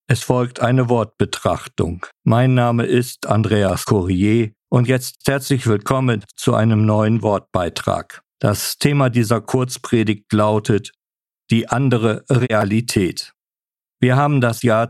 Es folgt eine Wortbetrachtung. Mein Name ist Andreas Courier und jetzt herzlich willkommen zu einem neuen Wortbeitrag. Das Thema dieser Kurzpredigt lautet: Die andere Realität. Wir haben das Jahr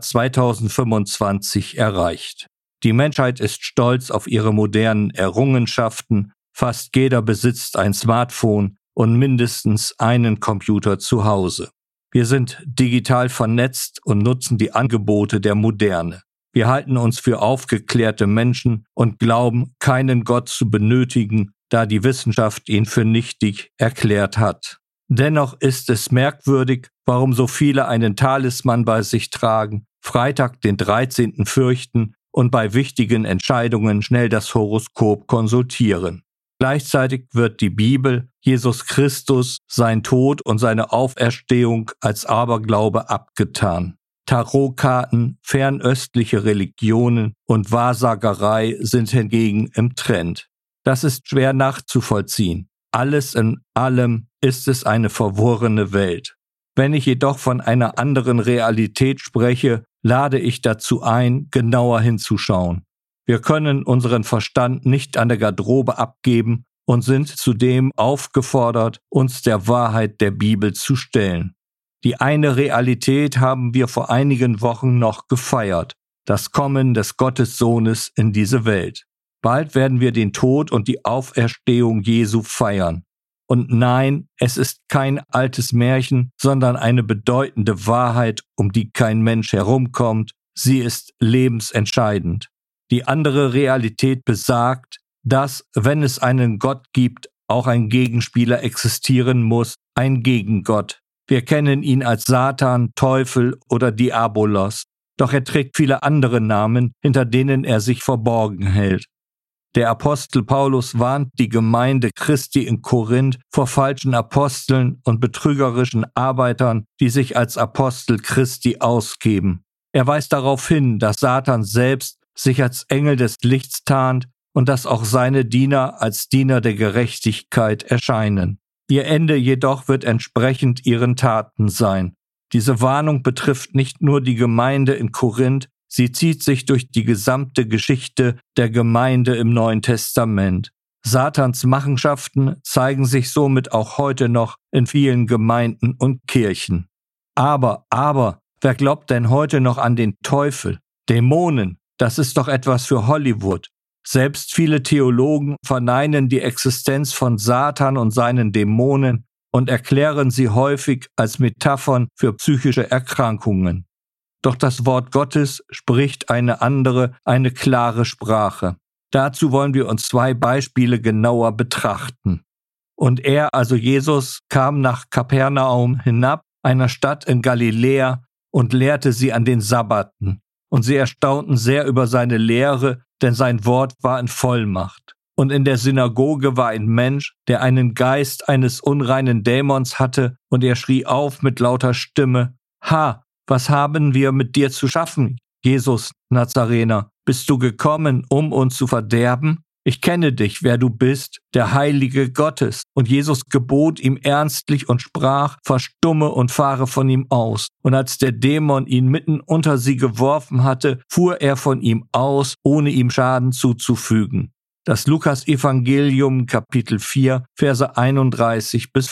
2025 erreicht. Die Menschheit ist stolz auf ihre modernen Errungenschaften. Fast jeder besitzt ein Smartphone und mindestens einen Computer zu Hause. Wir sind digital vernetzt und nutzen die Angebote der Moderne. Wir halten uns für aufgeklärte Menschen und glauben, keinen Gott zu benötigen, da die Wissenschaft ihn für nichtig erklärt hat. Dennoch ist es merkwürdig, warum so viele einen Talisman bei sich tragen, Freitag den 13. fürchten und bei wichtigen Entscheidungen schnell das Horoskop konsultieren. Gleichzeitig wird die Bibel, Jesus Christus, sein Tod und seine Auferstehung als Aberglaube abgetan. Tarotkarten, fernöstliche Religionen und Wahrsagerei sind hingegen im Trend. Das ist schwer nachzuvollziehen. Alles in allem ist es eine verworrene Welt. Wenn ich jedoch von einer anderen Realität spreche, lade ich dazu ein, genauer hinzuschauen. Wir können unseren Verstand nicht an der Garderobe abgeben und sind zudem aufgefordert, uns der Wahrheit der Bibel zu stellen. Die eine Realität haben wir vor einigen Wochen noch gefeiert: das Kommen des Gottessohnes in diese Welt. Bald werden wir den Tod und die Auferstehung Jesu feiern. Und nein, es ist kein altes Märchen, sondern eine bedeutende Wahrheit, um die kein Mensch herumkommt. Sie ist lebensentscheidend. Die andere Realität besagt, dass, wenn es einen Gott gibt, auch ein Gegenspieler existieren muss, ein Gegengott. Wir kennen ihn als Satan, Teufel oder Diabolos, doch er trägt viele andere Namen, hinter denen er sich verborgen hält. Der Apostel Paulus warnt die Gemeinde Christi in Korinth vor falschen Aposteln und betrügerischen Arbeitern, die sich als Apostel Christi ausgeben. Er weist darauf hin, dass Satan selbst sich als Engel des Lichts tarnt und dass auch seine Diener als Diener der Gerechtigkeit erscheinen. Ihr Ende jedoch wird entsprechend ihren Taten sein. Diese Warnung betrifft nicht nur die Gemeinde in Korinth, sie zieht sich durch die gesamte Geschichte der Gemeinde im Neuen Testament. Satans Machenschaften zeigen sich somit auch heute noch in vielen Gemeinden und Kirchen. Aber, wer glaubt denn heute noch an den Teufel? Dämonen? Das ist doch etwas für Hollywood. Selbst viele Theologen verneinen die Existenz von Satan und seinen Dämonen und erklären sie häufig als Metaphern für psychische Erkrankungen. Doch das Wort Gottes spricht eine andere, eine klare Sprache. Dazu wollen wir uns 2 Beispiele genauer betrachten. Und er, also Jesus, kam nach Kapernaum hinab, einer Stadt in Galiläa, und lehrte sie an den Sabbaten. Und sie erstaunten sehr über seine Lehre, denn sein Wort war in Vollmacht. Und in der Synagoge war ein Mensch, der einen Geist eines unreinen Dämons hatte, und er schrie auf mit lauter Stimme: Ha, was haben wir mit dir zu schaffen, Jesus Nazarener? Bist du gekommen, um uns zu verderben? Ich kenne dich, wer du bist, der Heilige Gottes. Und Jesus gebot ihm ernstlich und sprach: Verstumme und fahre von ihm aus. Und als der Dämon ihn mitten unter sie geworfen hatte, fuhr er von ihm aus, ohne ihm Schaden zuzufügen. Das Lukas-Evangelium, Kapitel 4, Verse 31 bis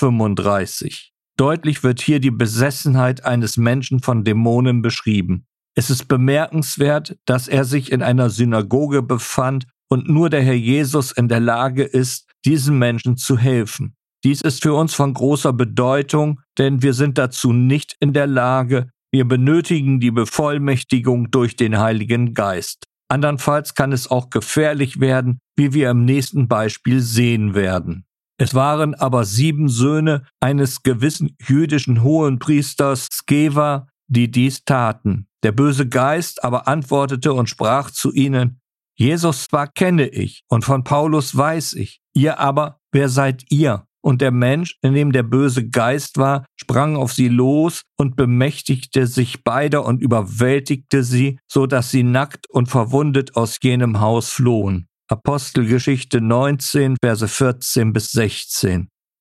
35. Deutlich wird hier die Besessenheit eines Menschen von Dämonen beschrieben. Es ist bemerkenswert, dass er sich in einer Synagoge befand und nur der Herr Jesus in der Lage ist, diesen Menschen zu helfen. Dies ist für uns von großer Bedeutung, denn wir sind dazu nicht in der Lage. Wir benötigen die Bevollmächtigung durch den Heiligen Geist. Andernfalls kann es auch gefährlich werden, wie wir im nächsten Beispiel sehen werden. Es waren aber 7 Söhne eines gewissen jüdischen Hohenpriesters Skeva, die dies taten. Der böse Geist aber antwortete und sprach zu ihnen: Jesus zwar kenne ich und von Paulus weiß ich, ihr aber, wer seid ihr? Und der Mensch, in dem der böse Geist war, sprang auf sie los und bemächtigte sich beider und überwältigte sie, so dass sie nackt und verwundet aus jenem Haus flohen. Apostelgeschichte 19, Verse 14 bis 16.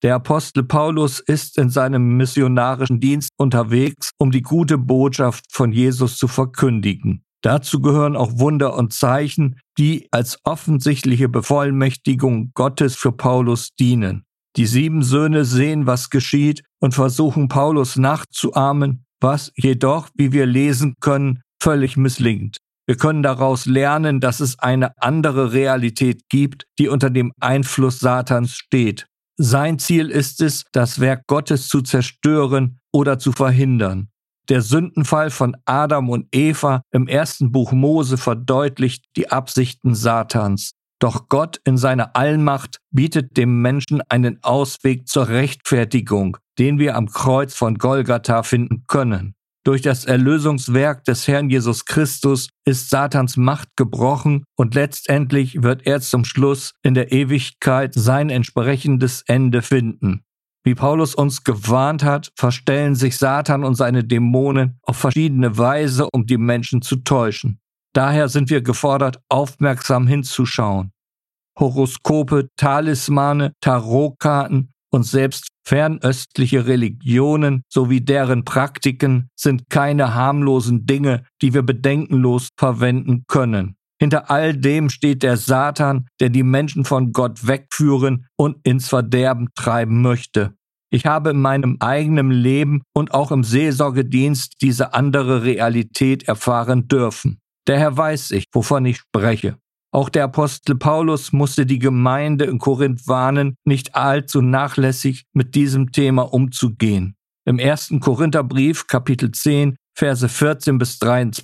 Der Apostel Paulus ist in seinem missionarischen Dienst unterwegs, um die gute Botschaft von Jesus zu verkündigen. Dazu gehören auch Wunder und Zeichen, die als offensichtliche Bevollmächtigung Gottes für Paulus dienen. Die 7 Söhne sehen, was geschieht und versuchen Paulus nachzuahmen, was jedoch, wie wir lesen können, völlig misslingt. Wir können daraus lernen, dass es eine andere Realität gibt, die unter dem Einfluss Satans steht. Sein Ziel ist es, das Werk Gottes zu zerstören oder zu verhindern. Der Sündenfall von Adam und Eva im 1. Buch Mose verdeutlicht die Absichten Satans. Doch Gott in seiner Allmacht bietet dem Menschen einen Ausweg zur Rechtfertigung, den wir am Kreuz von Golgatha finden können. Durch das Erlösungswerk des Herrn Jesus Christus ist Satans Macht gebrochen und letztendlich wird er zum Schluss in der Ewigkeit sein entsprechendes Ende finden. Wie Paulus uns gewarnt hat, verstellen sich Satan und seine Dämonen auf verschiedene Weise, um die Menschen zu täuschen. Daher sind wir gefordert, aufmerksam hinzuschauen. Horoskope, Talismane, Tarotkarten und selbst fernöstliche Religionen sowie deren Praktiken sind keine harmlosen Dinge, die wir bedenkenlos verwenden können. Hinter all dem steht der Satan, der die Menschen von Gott wegführen und ins Verderben treiben möchte. Ich habe in meinem eigenen Leben und auch im Seelsorgedienst diese andere Realität erfahren dürfen. Daher weiß ich, wovon ich spreche. Auch der Apostel Paulus musste die Gemeinde in Korinth warnen, nicht allzu nachlässig mit diesem Thema umzugehen. Im 1. Korintherbrief, Kapitel 10, Verse 14 bis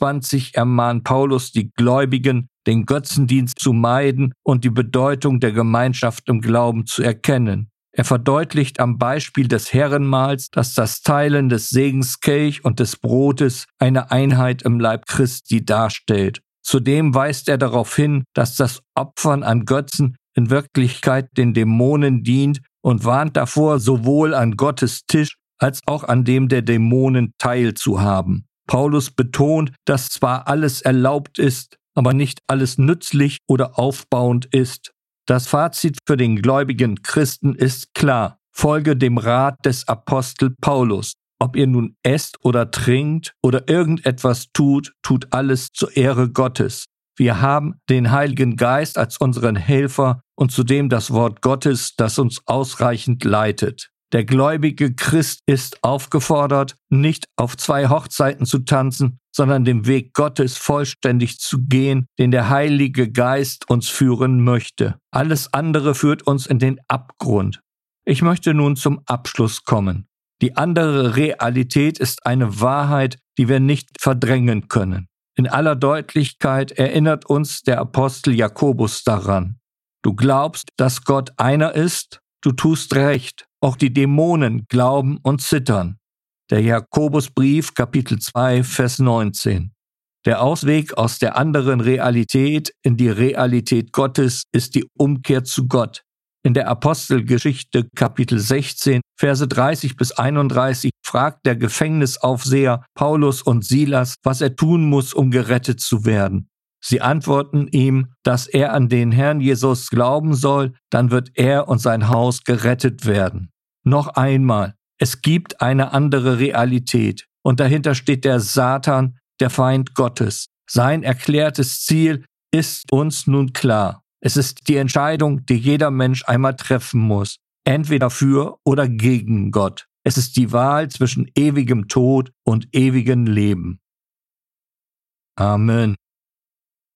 23 ermahnt Paulus die Gläubigen, den Götzendienst zu meiden und die Bedeutung der Gemeinschaft im Glauben zu erkennen. Er verdeutlicht am Beispiel des Herrenmahls, dass das Teilen des Segenskelch und des Brotes eine Einheit im Leib Christi darstellt. Zudem weist er darauf hin, dass das Opfern an Götzen in Wirklichkeit den Dämonen dient und warnt davor, sowohl an Gottes Tisch als auch an dem der Dämonen teilzuhaben. Paulus betont, dass zwar alles erlaubt ist, aber nicht alles nützlich oder aufbauend ist. Das Fazit für den gläubigen Christen ist klar: Folge dem Rat des Apostel Paulus. Ob ihr nun esst oder trinkt oder irgendetwas tut, tut alles zur Ehre Gottes. Wir haben den Heiligen Geist als unseren Helfer und zudem das Wort Gottes, das uns ausreichend leitet. Der gläubige Christ ist aufgefordert, nicht auf 2 Hochzeiten zu tanzen, sondern den Weg Gottes vollständig zu gehen, den der Heilige Geist uns führen möchte. Alles andere führt uns in den Abgrund. Ich möchte nun zum Abschluss kommen. Die andere Realität ist eine Wahrheit, die wir nicht verdrängen können. In aller Deutlichkeit erinnert uns der Apostel Jakobus daran. Du glaubst, dass Gott einer ist? Du tust recht. Auch die Dämonen glauben und zittern. Der Jakobusbrief, Kapitel 2, Vers 19. Der Ausweg aus der anderen Realität in die Realität Gottes ist die Umkehr zu Gott. In der Apostelgeschichte Kapitel 16, Verse 30 bis 31 fragt der Gefängnisaufseher Paulus und Silas, was er tun muss, um gerettet zu werden. Sie antworten ihm, dass er an den Herrn Jesus glauben soll, dann wird er und sein Haus gerettet werden. Noch einmal, es gibt eine andere Realität und dahinter steht der Satan, der Feind Gottes. Sein erklärtes Ziel ist uns nun klar. Es ist die Entscheidung, die jeder Mensch einmal treffen muss, entweder für oder gegen Gott. Es ist die Wahl zwischen ewigem Tod und ewigem Leben. Amen.